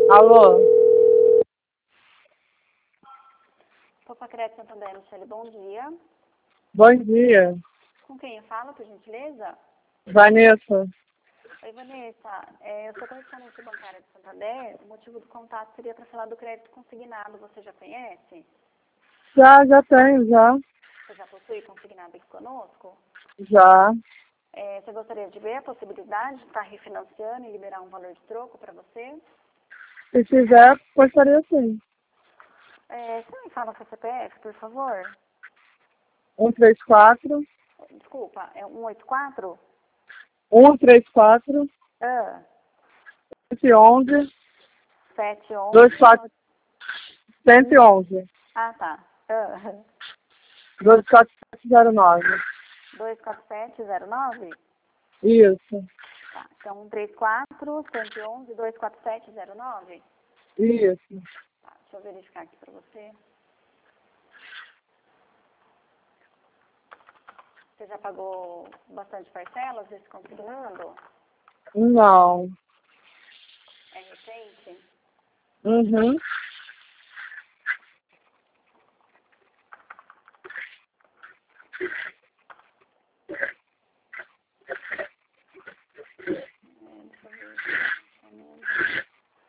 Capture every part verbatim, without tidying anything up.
Alô? Poupa Crédito Santander, Michele, bom dia. Bom dia. Com quem eu falo, por gentileza? Vanessa. Oi, Vanessa. É, eu sou correspondente bancária de Santander. O motivo do contato seria para falar do crédito consignado. Você já conhece? Já, já tenho, já. Você já possui consignado aqui conosco? Já. É, você gostaria de ver a possibilidade de estar refinanciando e liberar um valor de troco para você? Se quiser, gostaria sim. É, você me fala o seu C P F, por favor? um três quatro, Desculpa, é um oito quatro? um três quatro, Ah, sete onze, sete onze. dois quatro, cento e onze, Ah, tá. Ah, dois quatro sete zero nove. dois quatro sete zero nove? Isso, Tá, então um três quatro, cento e onze, dois quatro sete zero nove. isso. Tá, deixa eu verificar aqui pra você. Você já pagou bastante parcelas desse consignado? Não. É recente? Uhum. É, deixa eu ver.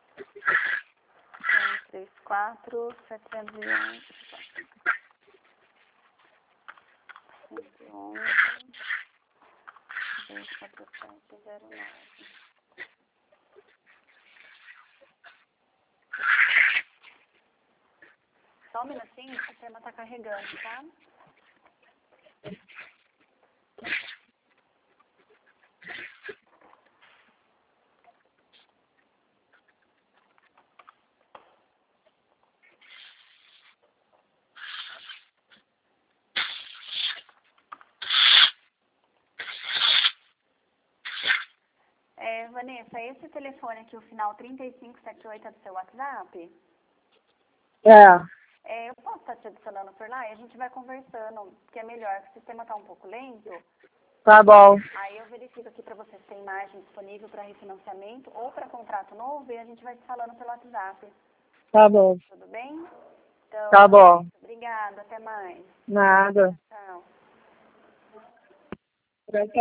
um três quatro, setecentos e onze. cento e onze, dois quatro sete zero nove. Só um minutinho, o sistema tá carregando, tá? É, Vanessa, esse telefone aqui, o final trinta e cinco setenta e oito, é do seu WhatsApp? É, É, eu posso estar te adicionando por lá e a gente vai conversando, que é melhor, que o sistema está um pouco lento. tá bom. Aí eu verifico aqui para você se tem margem disponível para refinanciamento ou para contrato novo e a gente vai te falando pelo WhatsApp. Tá bom. Tudo bem? Então, Tá bom. obrigada, até mais. Nada. Tchau.